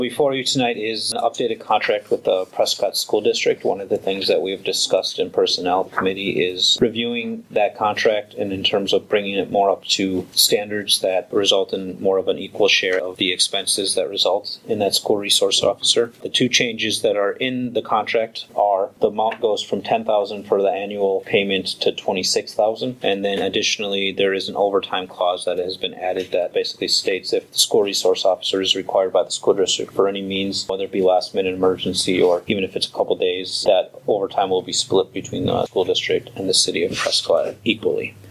Before you tonight is an updated contract with the Prescott School District. One of the things that we've discussed in Personnel Committee is reviewing that contract and in terms of bringing it more up to standards that result in more of an equal share of the expenses that result in that school resource officer. The two changes that are in the contract are the amount goes from $10,000 for the annual payment to $26,000, and then additionally there is an overtime clause that has been added that basically states if the school resource officer is required by the school district for any means, whether it be last minute emergency or even if it's a couple days, that overtime will be split between the school district and the city of Prescott equally.